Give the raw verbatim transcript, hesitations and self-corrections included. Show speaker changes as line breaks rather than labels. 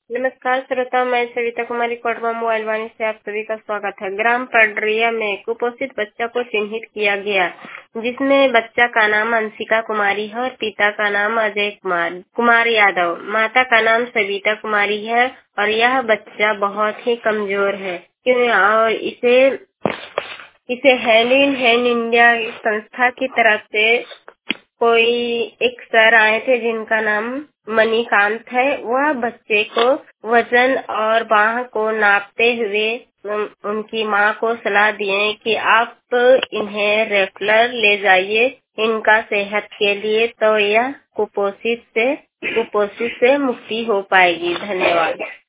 नमस्कार श्रोता, मैं सविता कुमारी कोटवा मोबाइल वाणी से आप सभी का स्वागत है। ग्राम पडरिया में कुपोषित बच्चा को चिन्हित किया गया, जिसमें बच्चा का नाम अंशिका कुमारी है और पिता का नाम अजय कुमार कुमार यादव, माता का नाम सविता कुमारी है और यह बच्चा बहुत ही कमजोर है क्यों और इसे इसे हैंड इन हैंड इंडिया संस्था की तरफ से कोई एक सर आए थे जिनका नाम मणिकांत है। वह बच्चे को वजन और बाह को नापते हुए उन, उनकी माँ को सलाह दिए कि आप इन्हें रेफलर ले जाइए इनका सेहत के लिए, तो यह कुपोषित से कुपोषित से मुक्ति हो पाएगी। धन्यवाद।